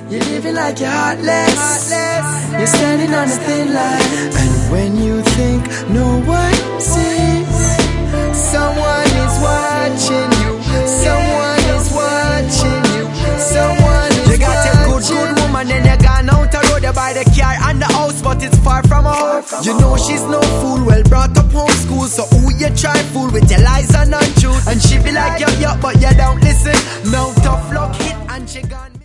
You're living like you're heartless. You're standing on a thin line. And when you think no one sees, someone is watching you. Someone is watching you. Someone is You got a good woman and you gone out the road. You buy the car and the house, but it's far from home. You know she's no fool, well brought up homeschool. So who you try fool with your lies and untruth? And she be like, yo, but you don't listen. No tough luck hit and she gone.